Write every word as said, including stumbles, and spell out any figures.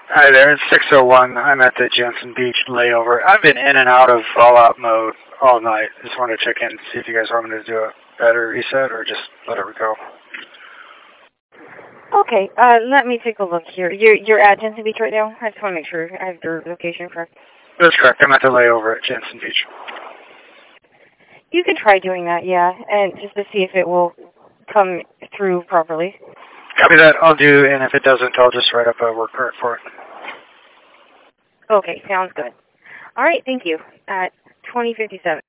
Hi there, it's six oh one. I'm at the Jensen Beach layover. I've been in and out of Fallout mode all night. Just wanted to check in and see if you guys want me to do a better reset or just let it go. Okay, uh, let me take a look here. You're, you're at Jensen Beach right now? I just want to make sure I have your location correct. That's correct. I'm at the layover at Jensen Beach. You can try doing that, yeah, and just to see if it will come through properly. Copy that. I'll do, and if it doesn't, I'll just write up a work order for it. Okay, sounds good. All right, thank you. At twenty fifty-seven.